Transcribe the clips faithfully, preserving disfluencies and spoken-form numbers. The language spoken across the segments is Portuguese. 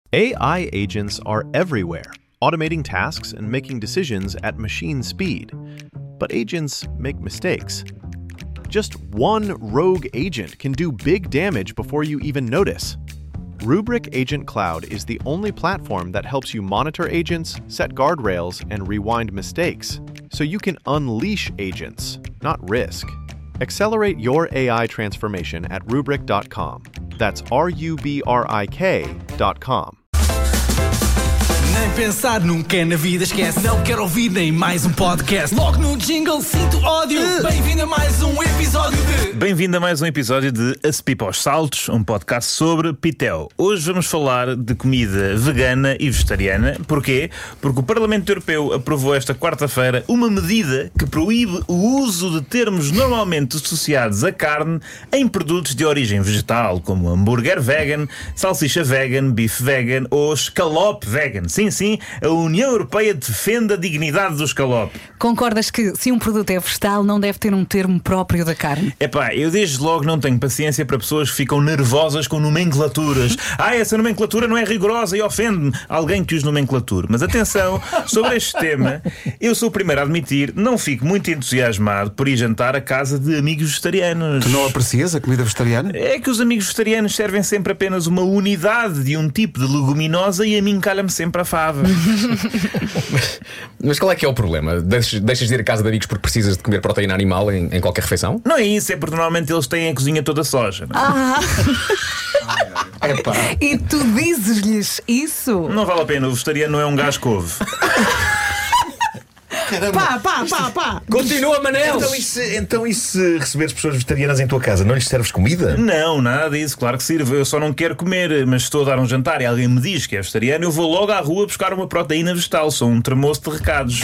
A I agents are everywhere, automating tasks and making decisions at machine speed. But agents make mistakes. Just one rogue agent can do big damage before you even notice. Rubrik Agent Cloud is the only platform that helps you monitor agents, set guardrails, and rewind mistakes, so you can unleash agents, not risk. Accelerate your A I transformation at rubrik dot com. That's R U B R I K dot com. Nem pensar nunca na vida esquece. Não quero ouvir nem mais um podcast. Logo no jingle sinto ódio. Bem-vindo a mais um episódio de... Bem-vindo a mais um episódio de A Cepipa aos Saltos, um podcast sobre pitel. Hoje vamos falar de comida vegana e vegetariana. Porquê? Porque o Parlamento Europeu aprovou esta quarta-feira uma medida que proíbe o uso de termos normalmente associados a carne em produtos de origem vegetal, como hambúrguer vegan, salsicha vegan, bife vegan ou escalope vegan. Sim, sim, a União Europeia defende a dignidade do escalope. Concordas que se um produto é vegetal não deve ter um termo próprio da carne? Epá, eu desde logo não tenho paciência para pessoas que ficam nervosas com nomenclaturas. Ah, essa nomenclatura não é rigorosa e ofende-me alguém que os nomenclature. Mas atenção, sobre este tema, eu sou o primeiro a admitir, não fico muito entusiasmado por ir jantar a casa de amigos vegetarianos. Tu não aprecias a comida vegetariana? É que os amigos vegetarianos servem sempre apenas uma unidade de um tipo de leguminosa e a mim calha-me sempre a fava. mas, mas qual é que é o problema? Deixas, deixas de ir a casa de amigos porque precisas de comer proteína animal em, em qualquer refeição? Não é isso, é porque normalmente eles têm a cozinha toda soja. Não é? Ah! Epá. E tu dizes-lhes isso? Não vale a pena, o vegetariano não é um gajo couve. Pá, pá, pá, pá! Continua, Manel! Então e, se, então e se receberes pessoas vegetarianas em tua casa, não lhes serves comida? Não, nada disso, claro que sirvo. Eu só não quero comer, mas se estou a dar um jantar e alguém me diz que é vegetariano, eu vou logo à rua buscar uma proteína vegetal. Sou um tremoço de recados.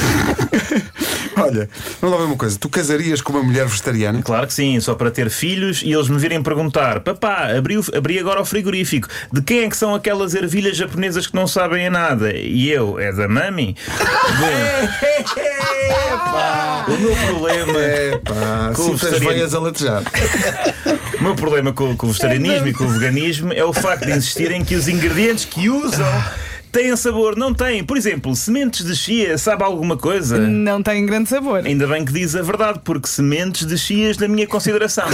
Olha, vamos lá ver uma coisa. Tu casarias com uma mulher vegetariana? Claro que sim, só para ter filhos e eles me virem perguntar: papá, abri, o, abri agora o frigorífico, de quem é que são aquelas ervilhas japonesas que não sabem a nada? E eu, é da mami? Bom, o meu problema É pá, com o se tens vegetariano- veias a latejar. O meu problema com, com o vegetarianismo e com o veganismo é o facto de insistirem que os ingredientes que usam têm sabor. Não têm. Por exemplo, sementes de chia, sabe alguma coisa? Não tem grande sabor. Ainda bem que diz a verdade, porque sementes de chias, na minha consideração.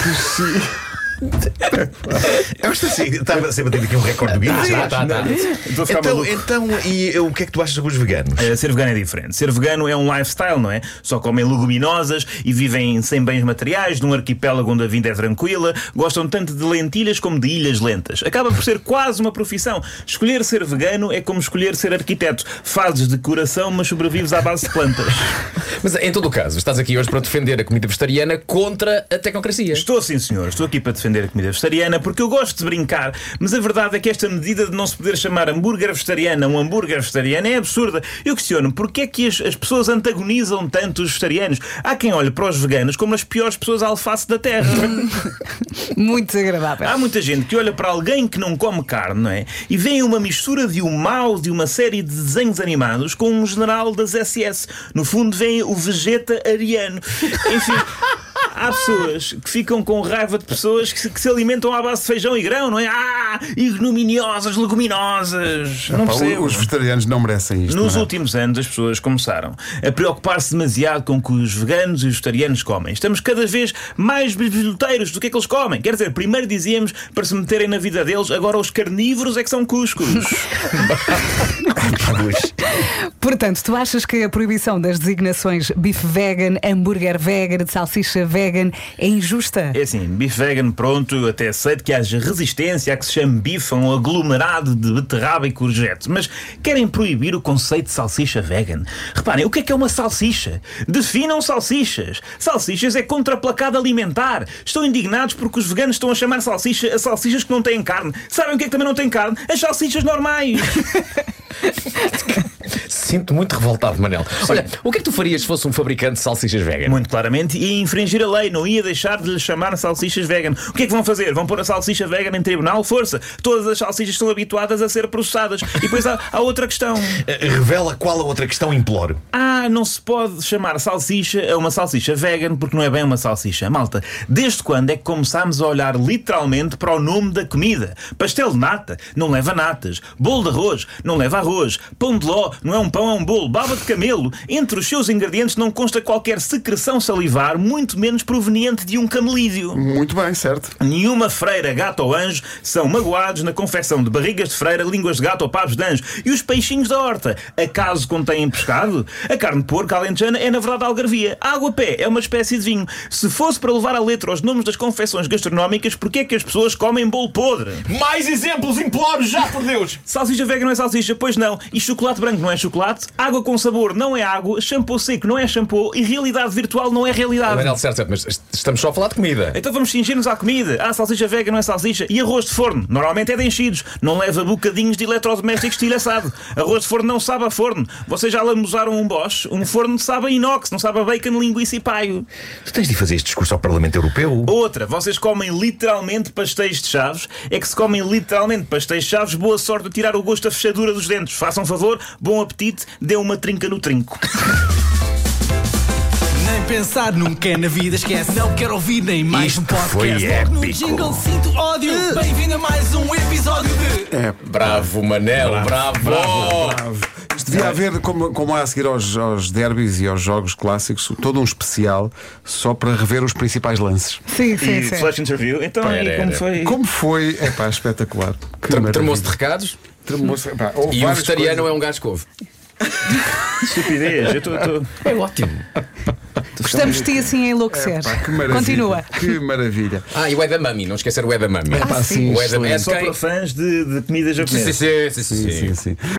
Eu gosto assim, estava sempre a ter aqui um recorde do Guinness. Tá, tá, tá. Estou a ficar Então, maluco. então e o que é que tu achas sobre os veganos? Uh, Ser vegano é diferente. Ser vegano é um lifestyle, não é? Só comem leguminosas e vivem sem bens materiais, num arquipélago onde a vida é tranquila. Gostam tanto de lentilhas como de ilhas lentas. Acaba por ser quase uma profissão. Escolher ser vegano é como escolher ser arquiteto. Fazes decoração, mas sobrevives à base de plantas. Mas em todo o caso, estás aqui hoje para defender a comida vegetariana contra a tecnocracia. Estou sim, senhor. Estou aqui para defender a comida vegetariana porque eu gosto de brincar, mas a verdade é que esta medida de não se poder chamar hambúrguer vegetariano a um hambúrguer vegetariano é absurda. Eu questiono porque é que as, as pessoas antagonizam tanto os vegetarianos. Há quem olhe para os veganos como as piores pessoas à alface da terra. Muito desagradável. Há muita gente que olha para alguém que não come carne, não é? E vê uma mistura de um mouse de uma série de desenhos animados com um general das S S. No fundo vem o vegeta-ariano. Enfim, há pessoas que ficam com raiva de pessoas que se, que se alimentam à base de feijão e grão, não é? Ah, ignominiosas, leguminosas. Não Epá, percebo. os vegetarianos não merecem isto. Nos não é? últimos anos as pessoas começaram a preocupar-se demasiado com o que os veganos e os vegetarianos comem. Estamos cada vez mais biblioteiros do que é que eles comem. Quer dizer, primeiro dizíamos para se meterem na vida deles, agora os carnívoros é que são cuscos. Portanto, tu achas que a proibição das designações bife vegan, hambúrguer vegan, salsicha vegan é injusta? É assim, bife vegan, pronto, eu até aceito que haja resistência a que se chame bife a um aglomerado de beterraba e courgette, mas querem proibir o conceito de salsicha vegan. Reparem, o que é que é uma salsicha? Definam salsichas. Salsichas é contraplacado alimentar. Estão indignados porque os veganos estão a chamar salsicha a salsichas que não têm carne. Sabem o que é que também não tem carne? As salsichas normais. Sinto muito revoltado, Manel. Olha, o que é que tu farias se fosse um fabricante de salsichas vegan? Muito claramente ia infringir a lei, não ia deixar de lhe chamar salsichas vegan. O que é que vão fazer? Vão pôr a salsicha vegan em tribunal? Força! Todas as salsichas estão habituadas a ser processadas. E depois há, há outra questão. Revela qual a outra questão, imploro. Ah, não se pode chamar salsicha a uma salsicha vegan porque não é bem uma salsicha. Malta, desde quando é que começámos a olhar literalmente para o nome da comida? Pastel de nata não leva natas. Bolo de arroz não leva arroz. Pão de ló não é um pão, é um bolo. Baba de camelo, entre os seus ingredientes não consta qualquer secreção salivar, muito menos proveniente de um camelídeo. Muito bem, certo. Nenhuma freira, gato ou anjo são magoados na confecção de barrigas de freira, línguas de gato ou pavos de anjo. E os peixinhos da horta, acaso contêm pescado? A carne de porco alentejana é na verdade algarvia. A água-pé é uma espécie de vinho. Se fosse para levar a letra os nomes das confecções gastronómicas, porquê é que as pessoas comem bolo podre? Mais exemplos, imploro, já por Deus! Salsicha vegan não é salsicha? Pois não. E chocolate branco não é chocolate? Água com sabor não é água? Shampoo seco não é shampoo? E realidade virtual não é realidade? Manel, certo, certo, mas estamos só a falar de comida. Então vamos cingir-nos à comida. Ah, salsicha vegan não é salsicha. E arroz de forno? Normalmente é de enchidos. Não leva bocadinhos de eletrodomésticos estilo assado. Arroz de forno não sabe a forno. Vocês já lamusaram um Bosch? Um forno sabe a inox, não sabe a bacon, linguiça e paio. Tu tens de fazer este discurso ao Parlamento Europeu. Outra, vocês comem literalmente pastéis de chaves. É que se comem literalmente pastéis de chaves, boa sorte a tirar o gosto da fechadura dos dentes. Façam favor, bom apetite, dê uma trinca no trinco. Nem pensar nunca na vida esquece. Não quero ouvir nem mais Isto um podcast. foi Logo no épico. jingle sinto ódio. Bem-vindo a mais um episódio de É, Bravo, Manel, bravo! bravo. Isto devia haver, como, como há a seguir aos, aos derbys e aos jogos clássicos, todo um especial só para rever os principais lances. Sim, sim, E sim. flash interview. Então, Pera, e como era. foi? Como foi? É pá, espetacular. Que Trem- Tremou-se de maravilha. recados Tremou-se, epá, houve e o várias vegetariano coisas. é um gajo couve. Estupidez. Eu tô, tô... É ótimo. Gostamos de ti assim a enlouquecer. Epá, que maravilha. Continua. Que maravilha. Ah, e o Edamame, não esquecer o Edamame. Ah, sim. O Edamame É só para fãs de, de comida Sim, japonesa. sim, sim, sim, Sim, sim. sim, sim.